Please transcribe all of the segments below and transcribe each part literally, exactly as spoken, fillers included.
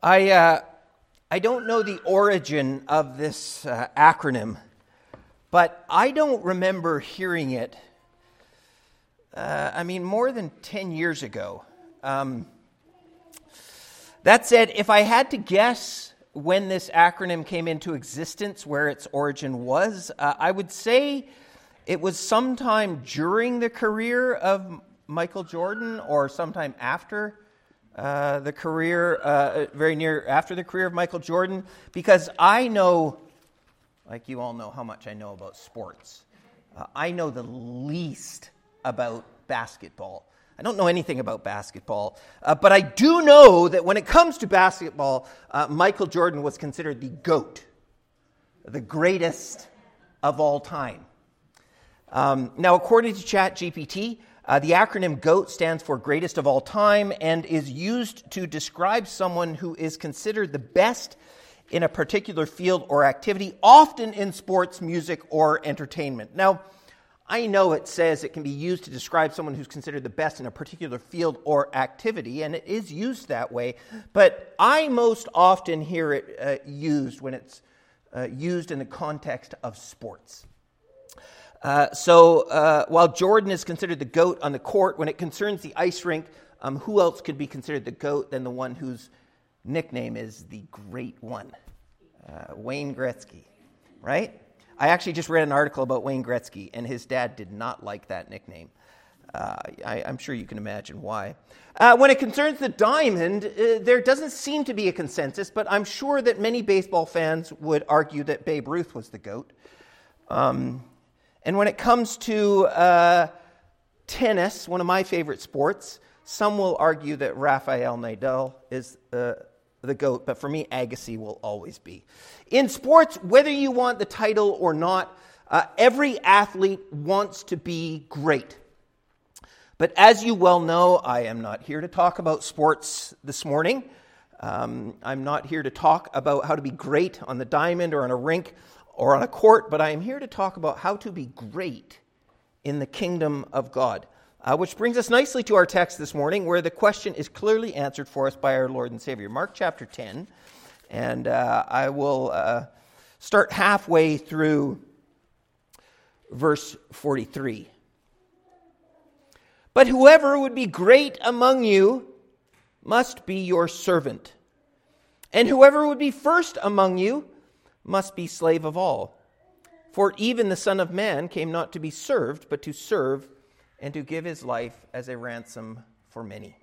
I uh, I don't know the origin of this uh, acronym, but I don't remember hearing it, uh, I mean, more than ten years ago. Um, that said, if I had to guess when this acronym came into existence, where its origin was, uh, I would say it was sometime during the career of Michael Jordan or sometime after Uh, the career, uh, very near after the career of Michael Jordan, because I know, like you all know how much I know about sports. Uh, I know the least about basketball. I don't know anything about basketball, uh, but I do know that when it comes to basketball, uh, Michael Jordan was considered the GOAT, the greatest of all time. Um, now, according to ChatGPT, Uh, the acronym GOAT stands for Greatest of All Time and is used to describe someone who is considered the best in a particular field or activity, often in sports, music, or entertainment. Now, I know it says it can be used to describe someone who's considered the best in a particular field or activity, and it is used that way, but I most often hear it uh, used when it's uh, used in the context of sports. Uh, so uh, while Jordan is considered the GOAT on the court, when it concerns the ice rink, um, who else could be considered the GOAT than the one whose nickname is the Great One? Uh, Wayne Gretzky, right? I actually just read an article about Wayne Gretzky, and his dad did not like that nickname. Uh, I, I'm sure you can imagine why. Uh, when it concerns the diamond, uh, there doesn't seem to be a consensus, but I'm sure that many baseball fans would argue that Babe Ruth was the GOAT. Um... And when it comes to uh, tennis, one of my favorite sports, some will argue that Rafael Nadal is uh, the GOAT, but for me, Agassi will always be. In sports, whether you want the title or not, uh, every athlete wants to be great. But as you well know, I am not here to talk about sports this morning. Um, I'm not here to talk about how to be great on the diamond or on a rink or on a court, but I am here to talk about how to be great in the kingdom of God, uh, which brings us nicely to our text this morning, where the question is clearly answered for us by our Lord and Savior. Mark chapter ten, and uh, I will uh, start halfway through verse forty-three. But whoever would be great among you must be your servant, and whoever would be first among you must be slave of all. For even the Son of Man came not to be served, but to serve and to give his life as a ransom for many.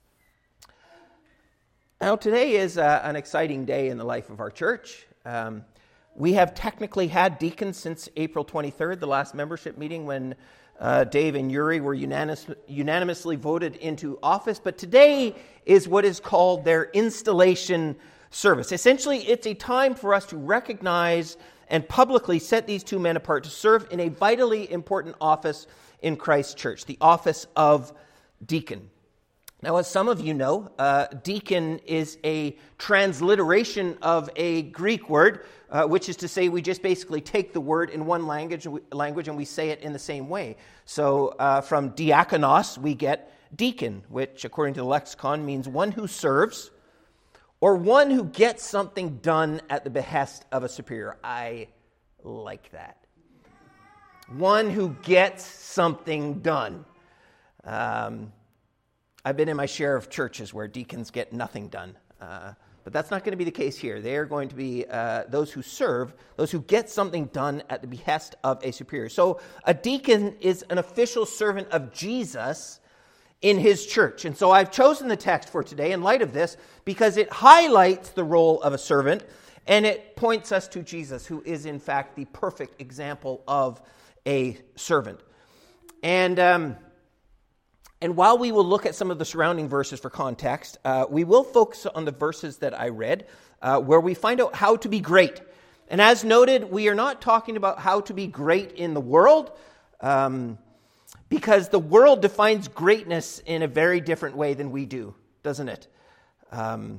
Now, today is uh, an exciting day in the life of our church. Um, we have technically had deacons since April twenty-third, the last membership meeting when uh, Dave and Yuri were unanimous, unanimously voted into office. But today is what is called their installation service. Essentially, it's a time for us to recognize and publicly set these two men apart to serve in a vitally important office in Christ's church, the office of deacon. Now, as some of you know, uh, deacon is a transliteration of a Greek word, uh, which is to say we just basically take the word in one language, language and we say it in the same way. So uh, from diakonos, we get deacon, which according to the lexicon means one who serves, or one who gets something done at the behest of a superior. I like that. One who gets something done. Um, I've been in my share of churches where deacons get nothing done. Uh, but that's not going to be the case here. They are going to be uh, those who serve, those who get something done at the behest of a superior. So a deacon is an official servant of Jesus in his church. And so I've chosen the text for today in light of this because it highlights the role of a servant and it points us to Jesus, who is in fact the perfect example of a servant. And um, and while we will look at some of the surrounding verses for context, uh, we will focus on the verses that I read uh, where we find out how to be great. And as noted, we are not talking about how to be great in the world, um, because the world defines greatness in a very different way than we do, doesn't it? Um,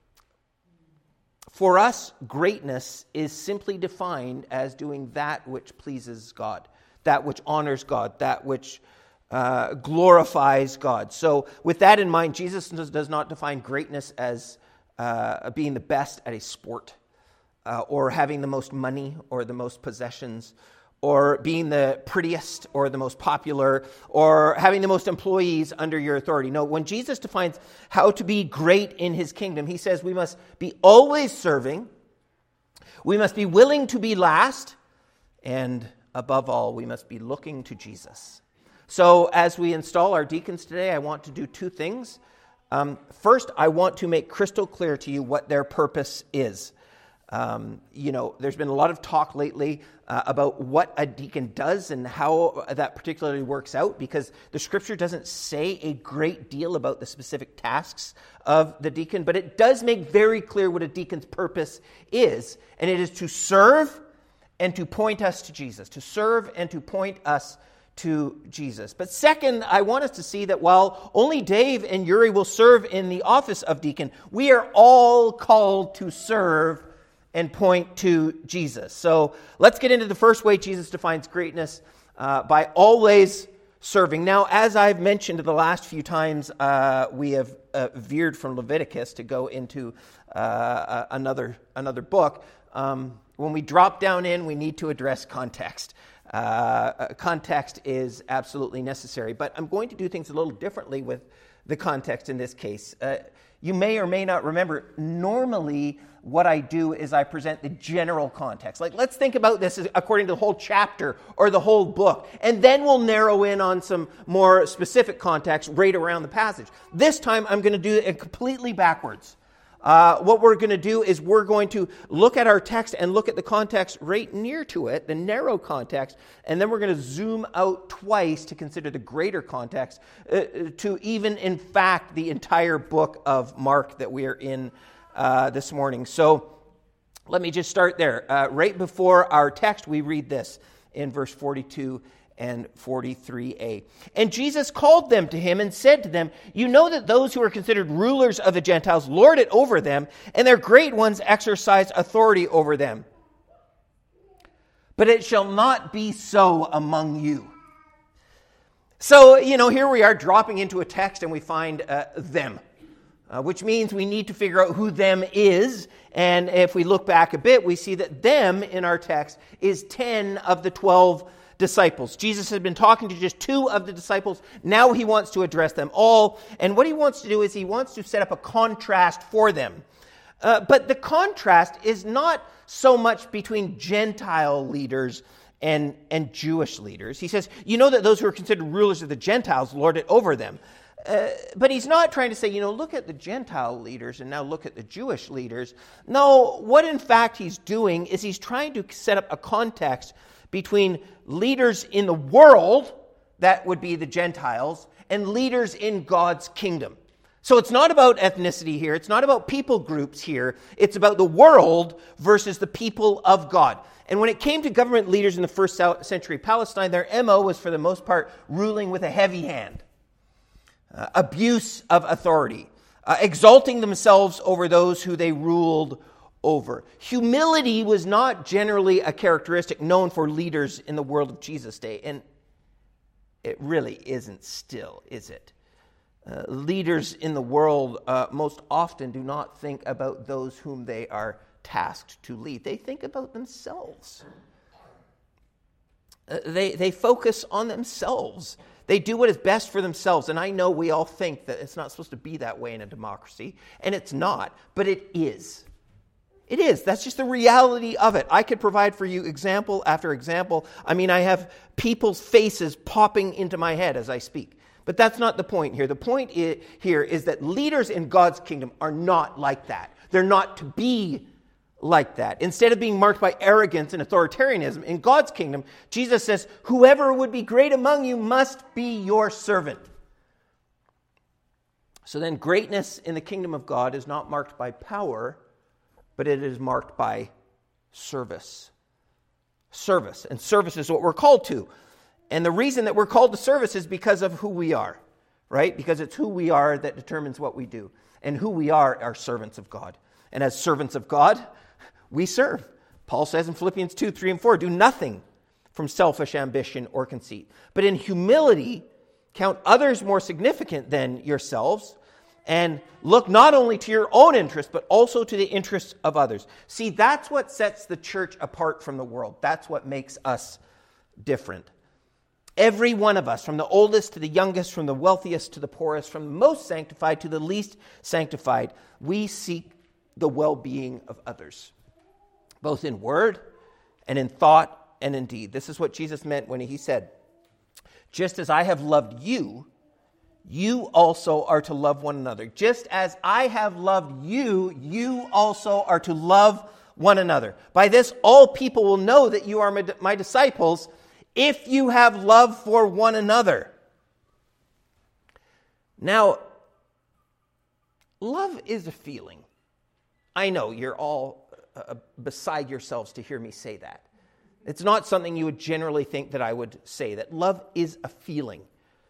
for us, greatness is simply defined as doing that which pleases God, that which honors God, that which uh, glorifies God. So with that in mind, Jesus does not define greatness as uh, being the best at a sport, uh, or having the most money or the most possessions, or being the prettiest or the most popular, or having the most employees under your authority. No, when Jesus defines how to be great in his kingdom, he says we must be always serving, we must be willing to be last, and above all, we must be looking to Jesus. So as we install our deacons today, I want to do two things. Um, first, I want to make crystal clear to you what their purpose is. Um, you know, there's been a lot of talk lately uh, about what a deacon does and how that particularly works out, because the scripture doesn't say a great deal about the specific tasks of the deacon, but it does make very clear what a deacon's purpose is, and it is to serve and to point us to Jesus, to serve and to point us to Jesus. But second, I want us to see that while only Dave and Yuri will serve in the office of deacon, we are all called to serve and point to Jesus. So let's get into the first way Jesus defines greatness, uh, by always serving. Now, as I've mentioned the last few times, uh, we have uh, veered from Leviticus to go into uh, another another book. Um, when we drop down in, we need to address context. Uh, context is absolutely necessary, but I'm going to do things a little differently with the context in this case. Uh, you may or may not remember, normally what I do is I present the general context. Like, let's think about this according to the whole chapter or the whole book, and then we'll narrow in on some more specific context right around the passage. This time, I'm going to do it completely backwards. Uh, what we're going to do is we're going to look at our text and look at the context right near to it, the narrow context, and then we're going to zoom out twice to consider the greater context, uh, to even, in fact, the entire book of Mark that we are in uh, this morning. So let me just start there. Uh, right before our text, we read this in verse forty-two and forty-three a. And Jesus called them to him and said to them, "You know that those who are considered rulers of the Gentiles lord it over them, and their great ones exercise authority over them. But it shall not be so among you." So, you know, here we are dropping into a text and we find uh, them, uh, which means we need to figure out who them is. And if we look back a bit, we see that them in our text is ten of the twelve disciples. Jesus has been talking to just two of the disciples. Now he wants to address them all. And what he wants to do is he wants to set up a contrast for them. Uh, but the contrast is not so much between Gentile leaders and, and Jewish leaders. He says, you know that those who are considered rulers of the Gentiles lord it over them. Uh, but he's not trying to say, you know, look at the Gentile leaders and now look at the Jewish leaders. No, what in fact he's doing is he's trying to set up a context between leaders in the world, that would be the Gentiles, and leaders in God's kingdom. So it's not about ethnicity here. It's not about people groups here. It's about the world versus the people of God. And when it came to government leaders in the first century Palestine, their M O was for the most part ruling with a heavy hand. Uh, abuse of authority. Uh, exalting themselves over those who they ruled over. Humility was not generally a characteristic known for leaders in the world of Jesus' day, and it really isn't still, is it? Uh, leaders in the world uh, most often do not think about those whom they are tasked to lead. They think about themselves. Uh, they, they focus on themselves. They do what is best for themselves, and I know we all think that it's not supposed to be that way in a democracy, and it's not, but it is. It is. That's just the reality of it. I could provide for you example after example. I mean, I have people's faces popping into my head as I speak. But that's not the point here. The point I- here is that leaders in God's kingdom are not like that. They're not to be like that. Instead of being marked by arrogance and authoritarianism, in God's kingdom, Jesus says, whoever would be great among you must be your servant. So then greatness in the kingdom of God is not marked by power, but it is marked by service. Service. And service is what we're called to. And the reason that we're called to service is because of who we are, right? Because it's who we are that determines what we do. And who we are are servants of God. And as servants of God, we serve. Paul says in Philippians two, three, and four, do nothing from selfish ambition or conceit, but in humility count others more significant than yourselves. And look not only to your own interest, but also to the interests of others. See, that's what sets the church apart from the world. That's what makes us different. Every one of us, from the oldest to the youngest, from the wealthiest to the poorest, from the most sanctified to the least sanctified, we seek the well-being of others, both in word and in thought and in deed. This is what Jesus meant when he said, just as I have loved you, you also are to love one another. Just as I have loved you, you also are to love one another. By this, all people will know that you are my, my disciples if you have love for one another. Now, love is a feeling. I know you're all uh, beside yourselves to hear me say that. It's not something you would generally think that I would say, that love is a feeling.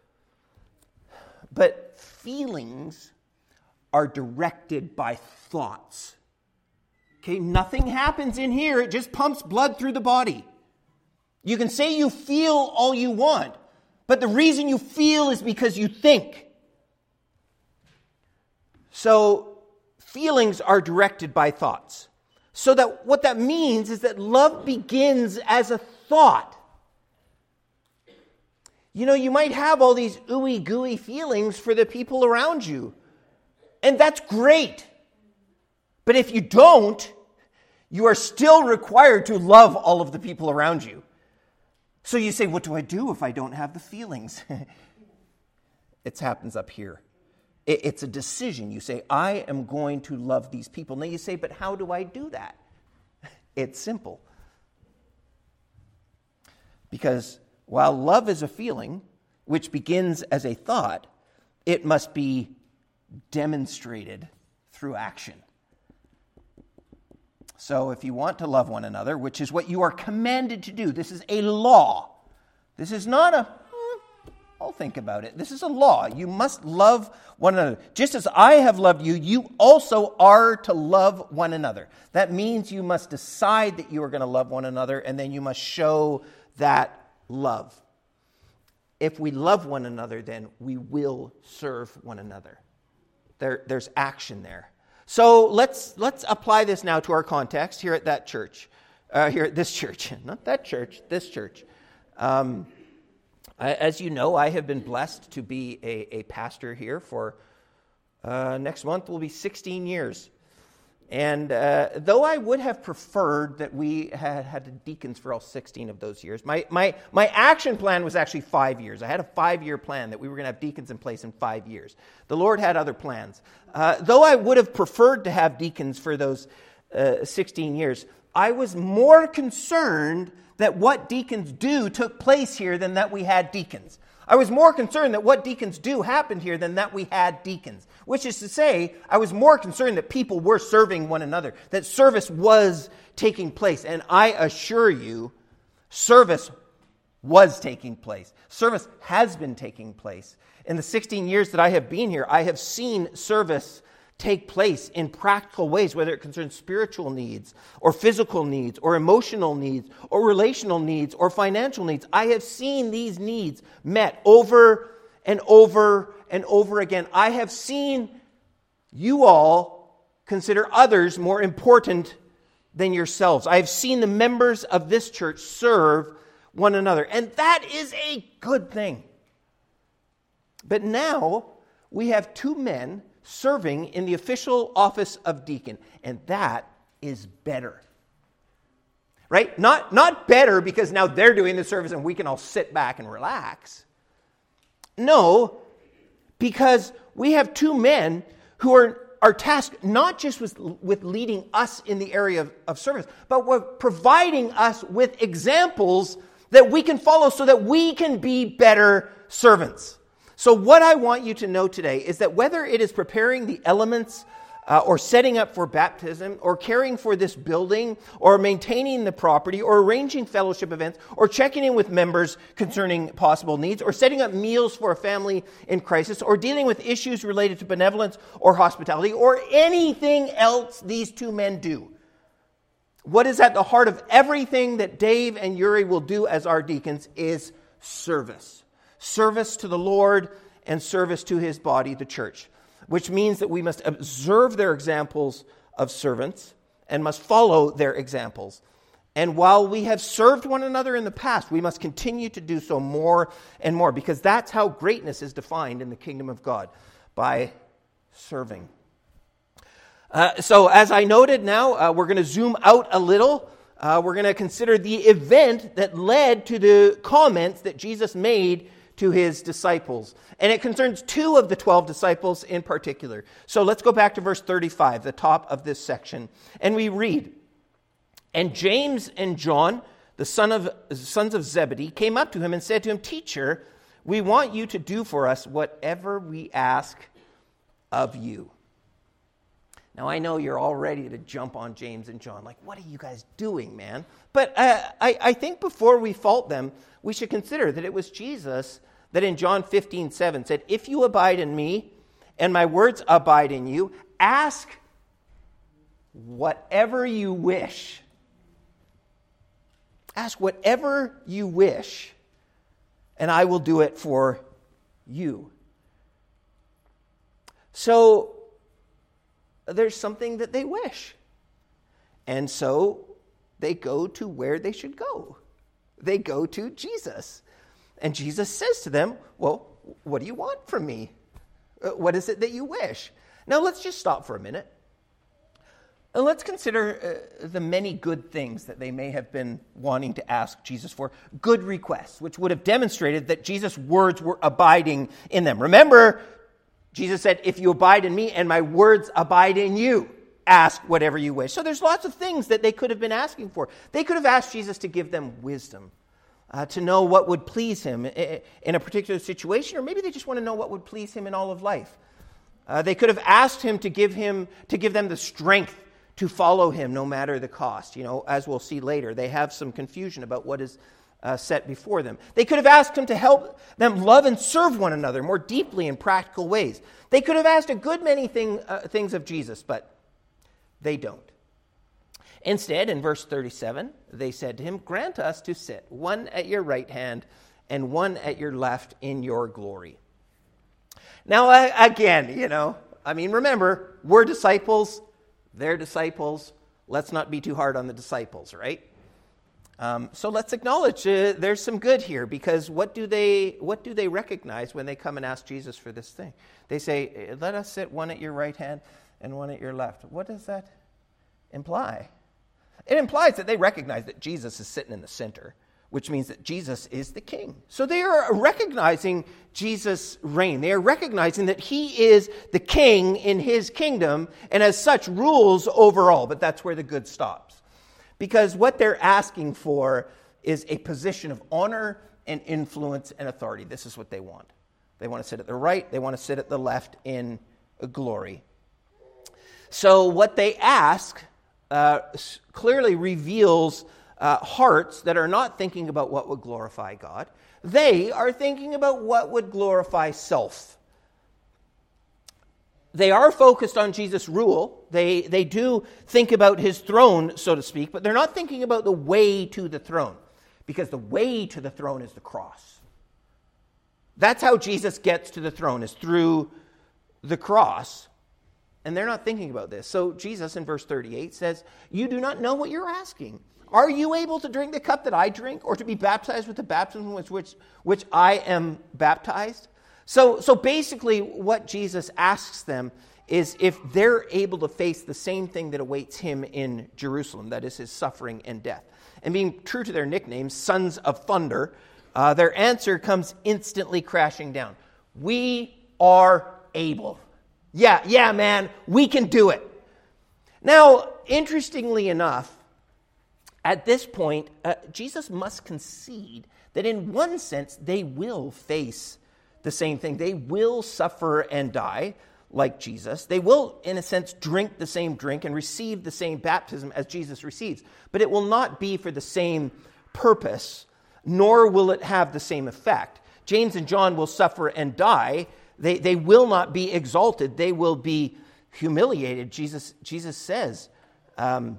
But feelings are directed by thoughts. Okay, nothing happens in here. It just pumps blood through the body. You can say you feel all you want, but the reason you feel is because you think. So feelings are directed by thoughts. So that what that means is that love begins as a thought. You know, you might have all these ooey gooey feelings for the people around you. And that's great. But if you don't, you are still required to love all of the people around you. So you say, what do I do if I don't have the feelings? It happens up here. It's a decision. You say, I am going to love these people. Now you say, but how do I do that? It's simple. Because while love is a feeling, which begins as a thought, it must be demonstrated through action. So if you want to love one another, which is what you are commanded to do, this is a law. This is not a, hmm, I'll think about it. This is a law. You must love one another. Just as I have loved you, you also are to love one another. That means you must decide that you are going to love one another, and then you must show that love. If we love one another, then we will serve one another. There, there's action there. So let's let's apply this now to our context here at that church, uh, here at this church, not that church, this church. Um, I, as you know, I have been blessed to be a, a pastor here for uh, next month will be sixteen years. And uh, though I would have preferred that we had had deacons for all sixteen of those years, my, my, my action plan was actually five years. I had a five-year plan that we were going to have deacons in place in five years. The Lord had other plans. Uh, though I would have preferred to have deacons for those uh, sixteen years, I was more concerned that what deacons do took place here than that we had deacons. I was more concerned that what deacons do happened here than that we had deacons. Which is to say, I was more concerned that people were serving one another, that service was taking place. And I assure you, service was taking place. Service has been taking place. In the sixteen years that I have been here, I have seen service take place in practical ways, whether it concerns spiritual needs or physical needs or emotional needs or relational needs or financial needs. I have seen these needs met over and over and over again. I have seen you all consider others more important than yourselves. I have seen the members of this church serve one another, and that is a good thing. But now we have two men serving in the official office of deacon, and that is better. Right? Not, not better because now they're doing the service and we can all sit back and relax. No, because we have two men who are, are tasked not just with, with leading us in the area of, of service, but with providing us with examples that we can follow so that we can be better servants. So what I want you to know today is that whether it is preparing the elements uh, or setting up for baptism or caring for this building or maintaining the property or arranging fellowship events or checking in with members concerning possible needs or setting up meals for a family in crisis or dealing with issues related to benevolence or hospitality or anything else these two men do, what is at the heart of everything that Dave and Yuri will do as our deacons is service. Service to the Lord and service to his body, the church. which means that we must observe their examples of servants and must follow their examples. And while we have served one another in the past, we must continue to do so more and more, because that's how greatness is defined in the kingdom of God, by serving. Uh, so as I noted now, uh, we're going to zoom out a little. Uh, we're going to consider the event that led to the comments that Jesus made to his disciples. And it concerns two of the twelve disciples in particular. So let's go back to verse thirty-five, the top of this section. And we read, "And James and John, the son of, sons of Zebedee, came up to him and said to him, 'Teacher, we want you to do for us whatever we ask of you.'" Now, I know you're all ready to jump on James and John. Like, what are you guys doing, man? But uh, I, I think before we fault them, we should consider that it was Jesus that in John fifteen seven said, "If you abide in me and my words abide in you, ask whatever you wish." Ask whatever you wish, and I will do it for you. So, there's something that they wish. And so, they go to where they should go. They go to Jesus. And Jesus says to them, "Well, what do you want from me? What is it that you wish?" Now, let's just stop for a minute. And let's consider uh, the many good things that they may have been wanting to ask Jesus for. Good requests, which would have demonstrated that Jesus' words were abiding in them. Remember, Jesus said, "If you abide in me and my words abide in you, ask whatever you wish." So there's lots of things that they could have been asking for. They could have asked Jesus to give them wisdom, uh, to know what would please him in a particular situation, or maybe they just want to know what would please him in all of life. Uh, they could have asked him to give him to give them the strength to follow him no matter the cost. You know, as we'll see later, they have some confusion about what is uh, set before them. They could have asked him to help them love and serve one another more deeply in practical ways. They could have asked a good many thing, uh, things of Jesus, but they don't. Instead, in verse thirty-seven, they said to him, "Grant us to sit, one at your right hand and one at your left in your glory." Now, again, you know, I mean, remember, we're disciples, they're disciples. Let's not be too hard on the disciples, right? Um, so let's acknowledge uh, there's some good here, because what do they what do they recognize when they come and ask Jesus for this thing? They say, "Let us sit one at your right hand and one at your left." What does that imply? It implies that they recognize that Jesus is sitting in the center, which means that Jesus is the king. So they are recognizing Jesus' reign. They are recognizing that he is the king in his kingdom and as such rules over all. But that's where the good stops. Because what they're asking for is a position of honor and influence and authority. This is what they want. They want to sit at the right. They want to sit at the left in glory. So what they ask uh, clearly reveals Uh, hearts that are not thinking about what would glorify God. They are thinking about what would glorify self. They are focused on Jesus' rule. They, they do think about his throne, so to speak, but they're not thinking about the way to the throne, because the way to the throne is the cross. That's how Jesus gets to the throne, is through the cross. And they're not thinking about this. So Jesus in verse thirty-eight says, "You do not know what you're asking. Are you able to drink the cup that I drink, or to be baptized with the baptism with which, which I am baptized?" So, so basically what Jesus asks them is if they're able to face the same thing that awaits him in Jerusalem, that is his suffering and death. And being true to their nickname, Sons of Thunder, uh, their answer comes instantly crashing down. "We are able." Yeah, yeah, man, we can do it. Now, interestingly enough, at this point, uh, Jesus must concede that in one sense they will face the same thing. They will suffer and die like Jesus. They will, in a sense, drink the same drink and receive the same baptism as Jesus receives. But it will not be for the same purpose, nor will it have the same effect. James and John will suffer and die. They, they will not be exalted. They will be humiliated. Jesus, Jesus says, um,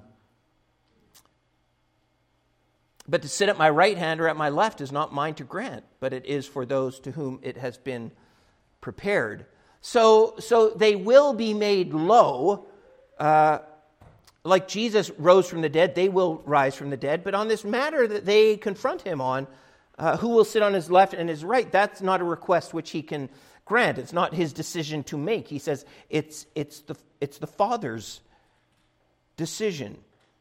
"But to sit at my right hand or at my left is not mine to grant, but it is for those to whom it has been prepared." So, so they will be made low. Uh, like Jesus rose from the dead, they will rise from the dead. But on this matter that they confront him on, uh, who will sit on his left and his right, that's not a request which he can grant. It's not his decision to make. He says it's it's the it's the Father's decision.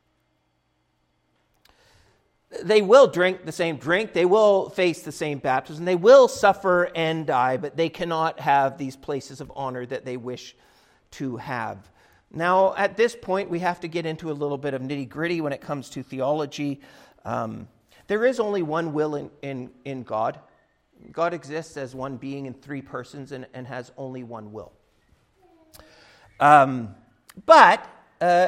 They will drink the same drink. They will face the same baptism. They will suffer and die, but they cannot have these places of honor that they wish to have. Now, at this point, we have to get into a little bit of nitty-gritty when it comes to theology. Um, there is only one will in, in, in God. God exists as one being in three persons and, and has only one will. Um, but... Uh,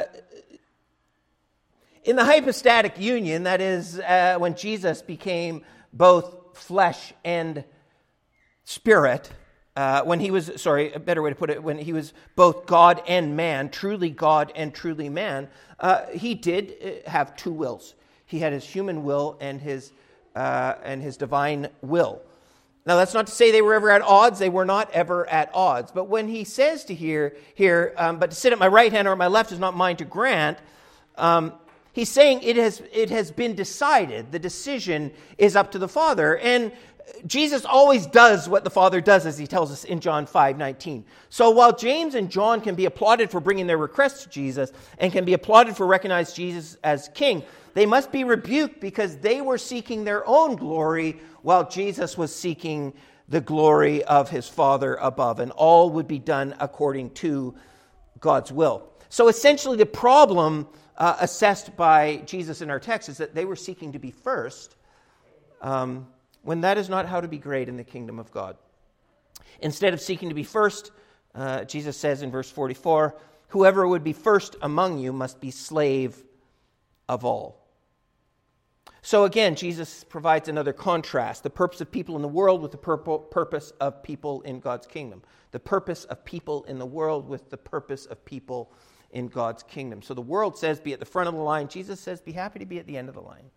In the hypostatic union, that is, uh, when Jesus became both flesh and spirit, uh, when he was, sorry, a better way to put it, when he was both God and man, truly God and truly man, uh, he did have two wills. He had his human will and his uh, and his divine will. Now, that's not to say they were ever at odds. They were not ever at odds. But when he says to here, here, um, but to sit at my right hand or my left is not mine to grant, um, he's saying it has it has been decided. The decision is up to the Father. And Jesus always does what the Father does, as he tells us in John five nineteen. So while James and John can be applauded for bringing their requests to Jesus and can be applauded for recognizing Jesus as king, they must be rebuked because they were seeking their own glory while Jesus was seeking the glory of his Father above. And all would be done according to God's will. So essentially the problem Uh, assessed by Jesus in our text is that they were seeking to be first, um, when that is not how to be great in the kingdom of God. Instead of seeking to be first, uh, Jesus says in verse forty-four, whoever would be first among you must be slave of all. So again, Jesus provides another contrast, the purpose of people in the world with the purpo- purpose of people in God's kingdom. The purpose of people in the world with the purpose of people in God's kingdom. So the world says, be at the front of the line. Jesus says, be happy to be at the end of the line.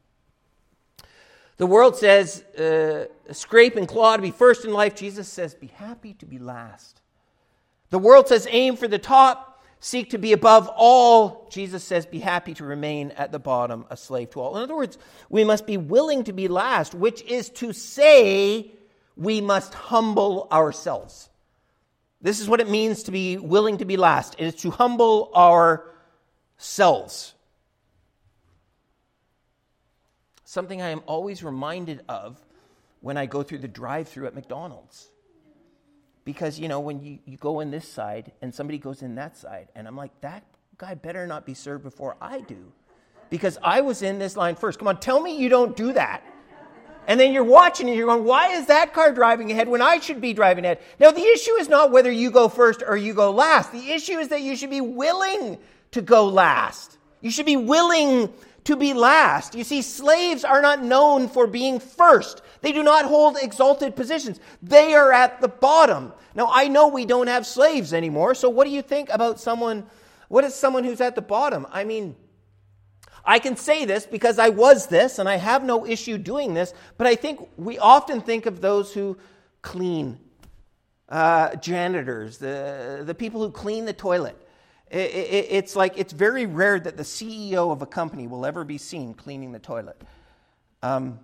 The world says, uh, scrape and claw to be first in life. Jesus says, be happy to be last. The world says, aim for the top, seek to be above all. Jesus says, be happy to remain at the bottom, a slave to all. In other words, we must be willing to be last, which is to say we must humble ourselves. This is what it means to be willing to be last. It is to humble ourselves. Something I am always reminded of when I go through the drive-thru at McDonald's. Because, you know, when you, you go in this side and somebody goes in that side, and I'm like, that guy better not be served before I do. Because I was in this line first. Come on, tell me you don't do that. And then you're watching and you're going, why is that car driving ahead when I should be driving ahead? Now, the issue is not whether you go first or you go last. The issue is that you should be willing to go last. You should be willing to be last. You see, slaves are not known for being first. They do not hold exalted positions. They are at the bottom. Now, I know we don't have slaves anymore, so what do you think about someone, what is someone who's at the bottom? I mean, I can say this because I was this, and I have no issue doing this, but I think we often think of those who clean, uh, janitors, the, the people who clean the toilet. It, it, it's like, it's very rare that the C E O of a company will ever be seen cleaning the toilet. Um,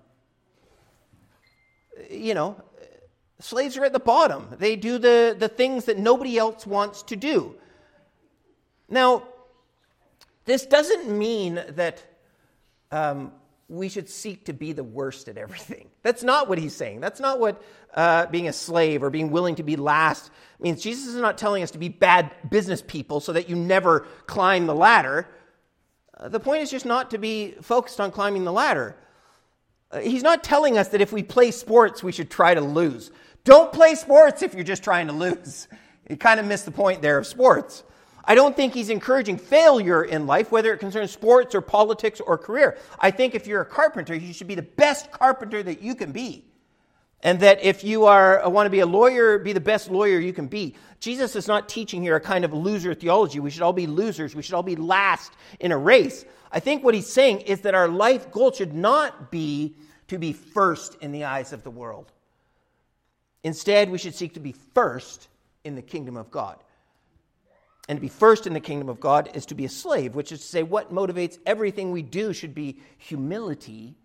you know, slaves are at the bottom. They do the, the things that nobody else wants to do. Now, this doesn't mean that um, we should seek to be the worst at everything. That's not what he's saying. That's not what uh, being a slave or being willing to be last means. Jesus is not telling us to be bad business people so that you never climb the ladder. Uh, the point is just not to be focused on climbing the ladder. Uh, he's not telling us that if we play sports, we should try to lose. Don't play sports if you're just trying to lose. You kind of miss the point there of sports. I don't think he's encouraging failure in life, whether it concerns sports or politics or career. I think if you're a carpenter, you should be the best carpenter that you can be. And that if you are want to be a lawyer, be the best lawyer you can be. Jesus is not teaching here a kind of loser theology. We should all be losers. We should all be last in a race. I think what he's saying is that our life goal should not be to be first in the eyes of the world. Instead, we should seek to be first in the kingdom of God. And to be first in the kingdom of God is to be a slave, which is to say what motivates everything we do should be humility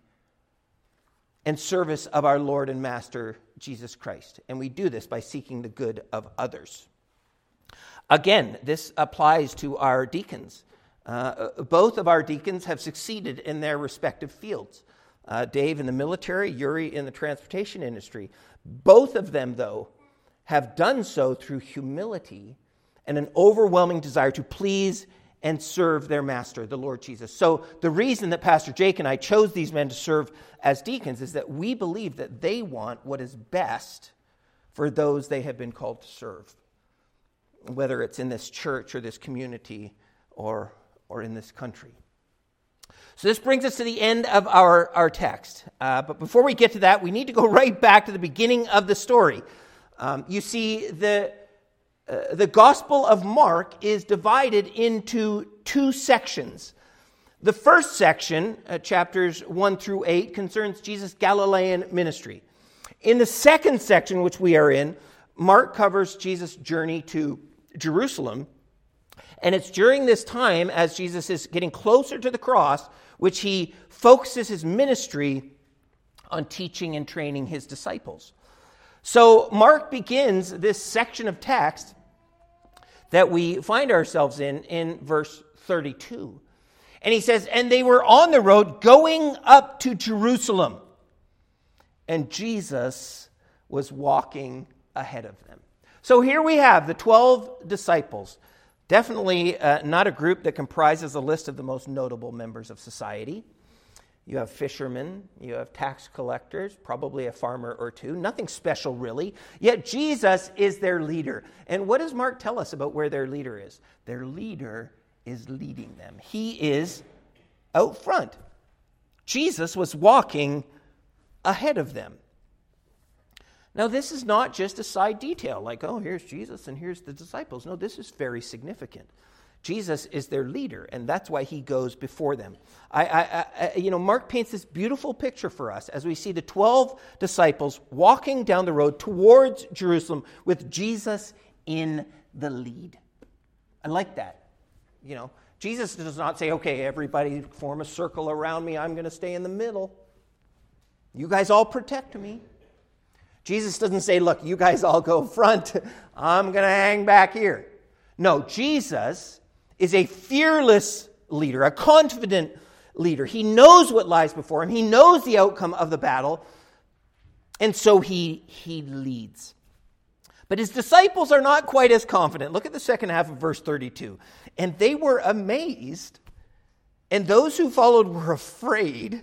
and service of our Lord and Master, Jesus Christ. And we do this by seeking the good of others. Again, this applies to our deacons. Uh, both of our deacons have succeeded in their respective fields. Uh, Dave in the military, Yuri in the transportation industry. Both of them, though, have done so through humility and an overwhelming desire to please and serve their master, the Lord Jesus. So the reason that Pastor Jake and I chose these men to serve as deacons is that we believe that they want what is best for those they have been called to serve, whether it's in this church or this community or, or in this country. So this brings us to the end of our, our text. Uh, but before we get to that, we need to go right back to the beginning of the story. Um, you see, the, uh, the Gospel of Mark is divided into two sections. The first section, uh, chapters one through eight, concerns Jesus' Galilean ministry. In the second section, which we are in, Mark covers Jesus' journey to Jerusalem. And it's during this time, as Jesus is getting closer to the cross, which he focuses his ministry on teaching and training his disciples. So Mark begins this section of text that we find ourselves in, in verse thirty-two. And he says, and they were on the road going up to Jerusalem. And Jesus was walking ahead of them. So here we have the twelve disciples. Definitely uh, not a group that comprises a list of the most notable members of society. You have fishermen, you have tax collectors, probably a farmer or two. Nothing special, really. Yet Jesus is their leader. And what does Mark tell us about where their leader is? Their leader is leading them. He is out front. Jesus was walking ahead of them. Now, this is not just a side detail, like, oh, here's Jesus and here's the disciples. No, this is very significant. Jesus is their leader, and that's why he goes before them. I, I, I, you know, Mark paints this beautiful picture for us as we see the twelve disciples walking down the road towards Jerusalem with Jesus in the lead. I like that. You know, Jesus does not say, okay, everybody form a circle around me. I'm going to stay in the middle. You guys all protect me. Jesus doesn't say, look, you guys all go front. I'm going to hang back here. No, Jesus is a fearless leader, a confident leader. He knows what lies before him. He knows the outcome of the battle. And so he, he leads. But his disciples are not quite as confident. Look at the second half of verse thirty-two. And they were amazed, and those who followed were afraid.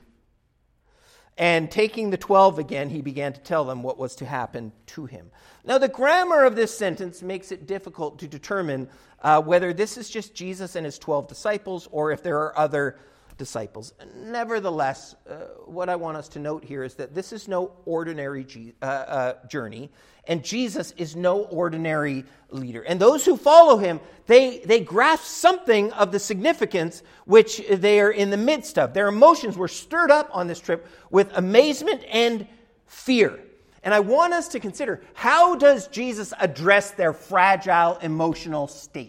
And taking the twelve again, he began to tell them what was to happen to him. Now, the grammar of this sentence makes it difficult to determine uh, whether this is just Jesus and his twelve disciples or if there are other disciples. Nevertheless, uh, what I want us to note here is that this is no ordinary G- uh, uh, journey, and Jesus is no ordinary leader. And those who follow him, they, they grasp something of the significance which they are in the midst of. Their emotions were stirred up on this trip with amazement and fear. And I want us to consider, how does Jesus address their fragile emotional state?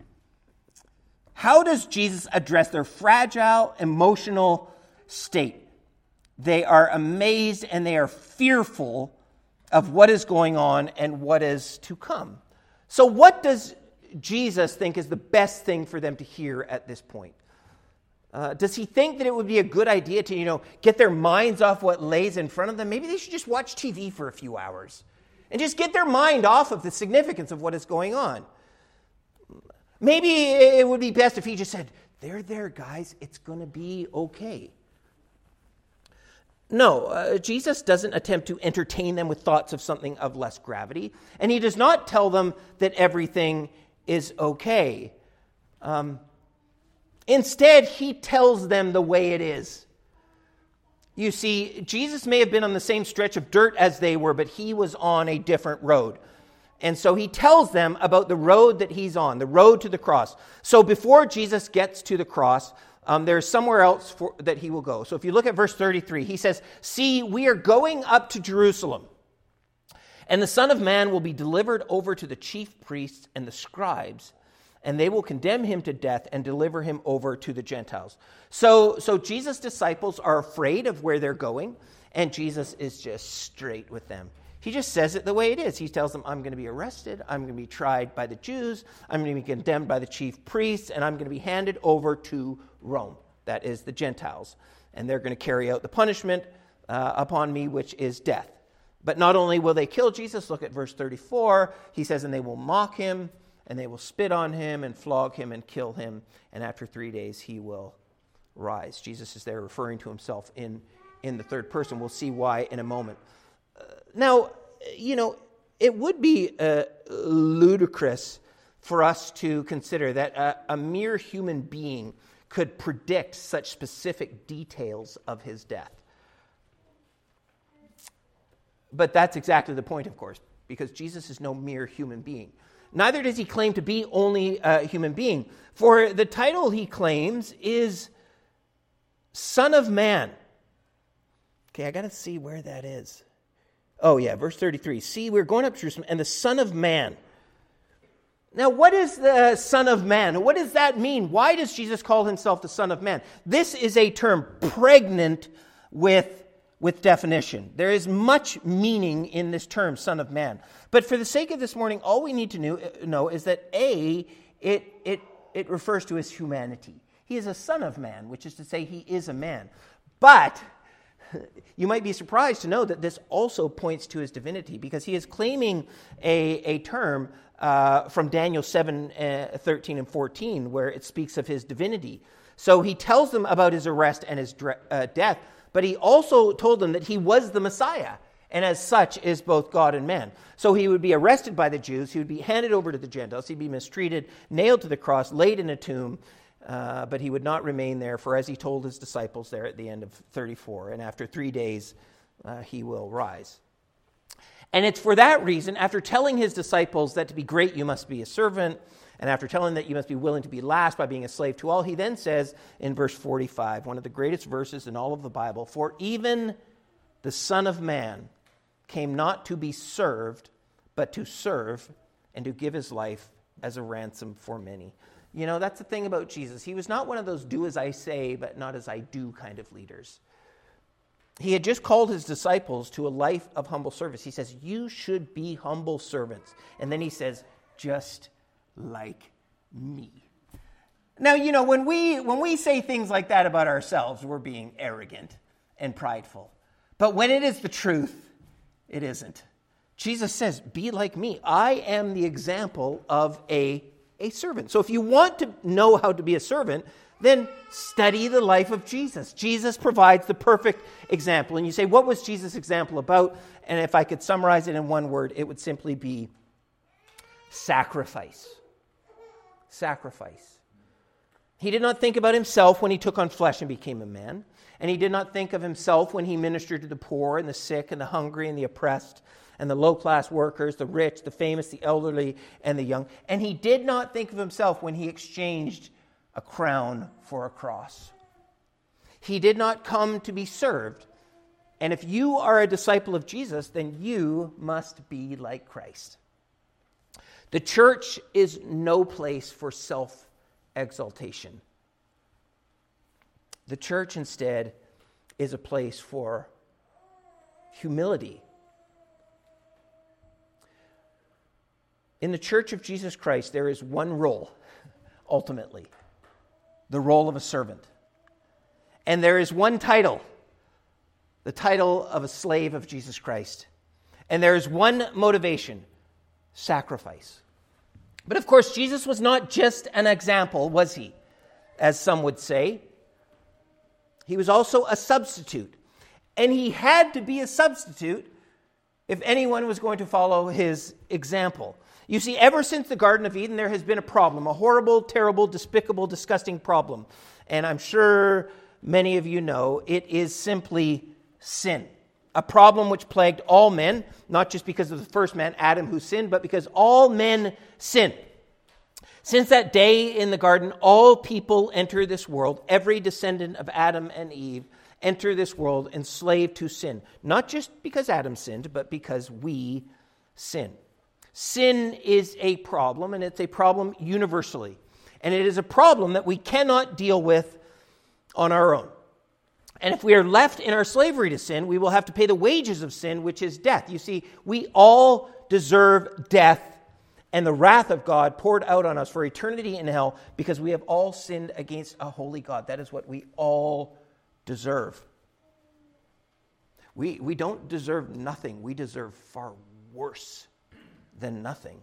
How does Jesus address their fragile emotional state? They are amazed and they are fearful of what is going on and what is to come. So what does Jesus think is the best thing for them to hear at this point? Uh, does he think that it would be a good idea to, you know, get their minds off what lays in front of them? Maybe they should just watch T V for a few hours and just get their mind off of the significance of what is going on. Maybe it would be best if he just said, there, there, guys, it's going to be okay. No, uh, Jesus doesn't attempt to entertain them with thoughts of something of less gravity, and he does not tell them that everything is okay. Um, instead, he tells them the way it is. You see, Jesus may have been on the same stretch of dirt as they were, but he was on a different road. And so he tells them about the road that he's on, the road to the cross. So before Jesus gets to the cross, um, there's somewhere else for, that he will go. So if you look at verse thirty-three, he says, see, we are going up to Jerusalem. And the Son of Man will be delivered over to the chief priests and the scribes, and they will condemn him to death and deliver him over to the Gentiles. So, so Jesus' disciples are afraid of where they're going, and Jesus is just straight with them. He just says it the way it is. He tells them, I'm going to be arrested, I'm going to be tried by the Jews, I'm going to be condemned by the chief priests, and I'm going to be handed over to Rome, that is the Gentiles. And they're going to carry out the punishment uh, upon me, which is death. But not only will they kill Jesus, look at verse thirty-four, he says, and they will mock him, and they will spit on him, and flog him, and kill him, and after three days he will rise. Jesus is there referring to himself in, in the third person. We'll see why in a moment. Uh, now, you know, it would be uh, ludicrous for us to consider that a, a mere human being could predict such specific details of his death. But that's exactly the point, of course, because Jesus is no mere human being. Neither does he claim to be only a human being. For the title he claims is Son of Man. Okay, I got to see where that is. Oh, yeah, verse thirty-three. See, we're going up to Jerusalem, and the Son of Man. Now, what is the Son of Man? What does that mean? Why does Jesus call himself the Son of Man? This is a term pregnant with with definition. There is much meaning in this term, Son of Man. But for the sake of this morning, all we need to know, know is that A, it, it, it refers to his humanity. He is a Son of Man, which is to say he is a man. But you might be surprised to know that this also points to his divinity, because he is claiming a, a term uh, from Daniel seven, uh, thirteen and fourteen, where it speaks of his divinity. So he tells them about his arrest and his dre- uh, death, but he also told them that he was the Messiah, and as such is both God and man. So he would be arrested by the Jews, he would be handed over to the Gentiles, he'd be mistreated, nailed to the cross, laid in a tomb, uh, but he would not remain there, for as he told his disciples there at the end of thirty-four, and after three days uh, he will rise. And it's for that reason, after telling his disciples that to be great you must be a servant, and after telling them that you must be willing to be last by being a slave to all, he then says in verse forty-five, one of the greatest verses in all of the Bible, for even the Son of Man came not to be served, but to serve and to give his life as a ransom for many. You know, that's the thing about Jesus. He was not one of those do as I say, but not as I do kind of leaders. He had just called his disciples to a life of humble service. He says, you should be humble servants. And then he says, just like me. Now, you know, when we when we say things like that about ourselves, we're being arrogant and prideful. But when it is the truth, it isn't. Jesus says, be like me. I am the example of a, a servant. So if you want to know how to be a servant, then study the life of Jesus. Jesus provides the perfect example. And you say, what was Jesus' example about? And if I could summarize it in one word, it would simply be sacrifice. Sacrifice. He did not think about himself when he took on flesh and became a man. And he did not think of himself when he ministered to the poor and the sick and the hungry and the oppressed and the low-class workers, the rich, the famous, the elderly, and the young. And he did not think of himself when he exchanged a crown for a cross. He did not come to be served. And if you are a disciple of Jesus, then you must be like Christ. The church is no place for self-exaltation. The church instead is a place for humility. In the church of Jesus Christ, there is one role, ultimately, the role of a servant. And there is one title, the title of a slave of Jesus Christ. And there is one motivation, sacrifice. But of course, Jesus was not just an example, was he? As some would say. He was also a substitute. And he had to be a substitute if anyone was going to follow his example. You see, ever since the Garden of Eden, there has been a problem, a horrible, terrible, despicable, disgusting problem. And I'm sure many of you know it is simply sin. A problem which plagued all men, not just because of the first man, Adam, who sinned, but because all men sin. Since that day in the garden, all people enter this world, every descendant of Adam and Eve enter this world enslaved to sin. Not just because Adam sinned, but because we sin. Sin is a problem, and it's a problem universally. And it is a problem that we cannot deal with on our own. And if we are left in our slavery to sin, we will have to pay the wages of sin, which is death. You see, we all deserve death and the wrath of God poured out on us for eternity in hell because we have all sinned against a holy God. That is what we all deserve. We, we don't deserve nothing. We deserve far worse than nothing.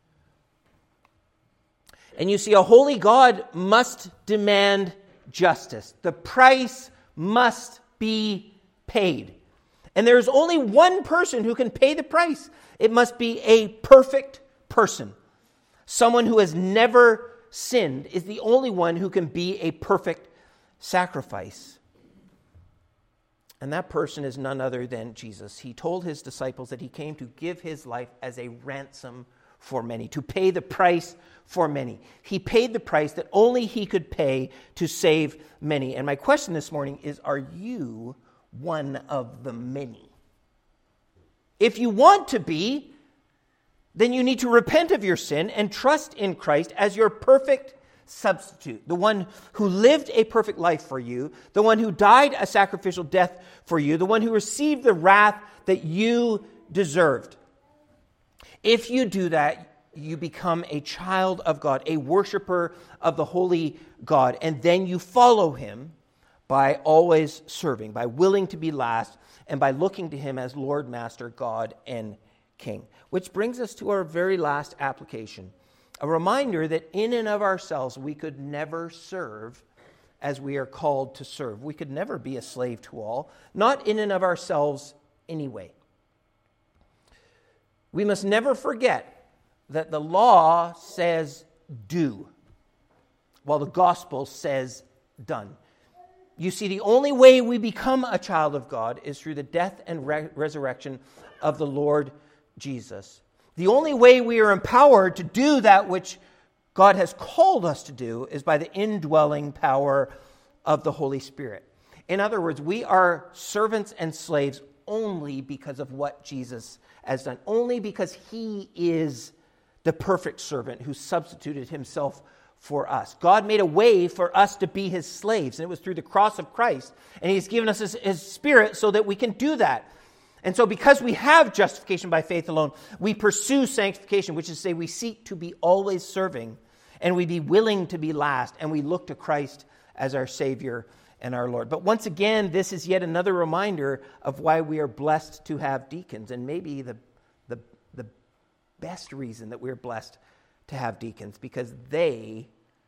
And you see, a holy God must demand justice. The price must be paid. And there is only one person who can pay the price. It must be a perfect person. Someone who has never sinned is the only one who can be a perfect sacrifice. And that person is none other than Jesus. He told his disciples that he came to give his life as a ransom for many, to pay the price for many. He paid the price that only he could pay to save many. And my question this morning is, are you one of the many? If you want to be, then you need to repent of your sin and trust in Christ as your perfect substitute, the one who lived a perfect life for you, the one who died a sacrificial death for you, the one who received the wrath that you deserved. If you do that, you become a child of God, a worshiper of the holy God, and then you follow him by always serving, by willing to be last, and by looking to him as Lord, Master, God, and King. Which brings us to our very last application. A reminder that in and of ourselves, we could never serve as we are called to serve. We could never be a slave to all, not in and of ourselves anyway. We must never forget that the law says do, while the gospel says done. You see, the only way we become a child of God is through the death and re- resurrection of the Lord Jesus. The only way we are empowered to do that which God has called us to do is by the indwelling power of the Holy Spirit. In other words, we are servants and slaves only because of what Jesus has done, only because he is the perfect servant who substituted himself for us. God made a way for us to be his slaves, and it was through the cross of Christ, and he's given us his, his Spirit so that we can do that. And so because we have justification by faith alone, we pursue sanctification, which is to say we seek to be always serving, and we be willing to be last, and we look to Christ as our Savior and our Lord. But once again, this is yet another reminder of why we are blessed to have deacons, and maybe the, the, the best reason that we're blessed to have deacons, because they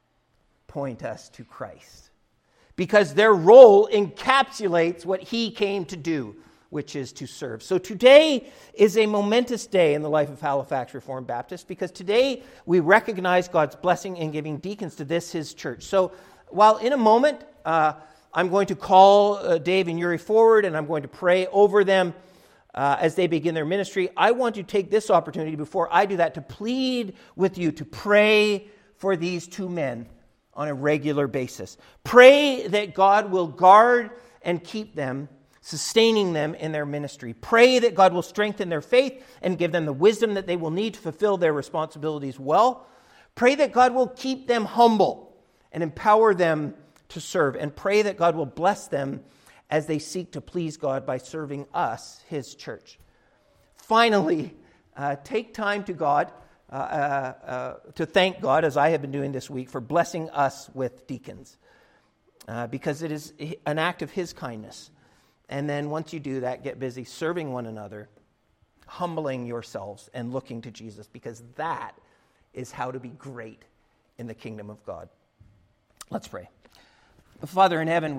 point us to Christ. Because their role encapsulates what he came to do, which is to serve. So today is a momentous day in the life of Halifax Reformed Baptist, because today we recognize God's blessing in giving deacons to this, his church. So while in a moment uh, I'm going to call uh, Dave and Yuri forward, and I'm going to pray over them uh, as they begin their ministry, I want to take this opportunity before I do that to plead with you to pray for these two men on a regular basis. Pray that God will guard and keep them, sustaining them in their ministry. Pray that God will strengthen their faith and give them the wisdom that they will need to fulfill their responsibilities well. Pray that God will keep them humble and empower them to serve. And pray that God will bless them as they seek to please God by serving us, his church. Finally, uh, take time to God, uh, uh, uh, to thank God, as I have been doing this week, for blessing us with deacons. Uh, because it is an act of his kindness. And then once you do that, get busy serving one another, humbling yourselves, and looking to Jesus, because that is how to be great in the kingdom of God. Let's pray. Father in heaven,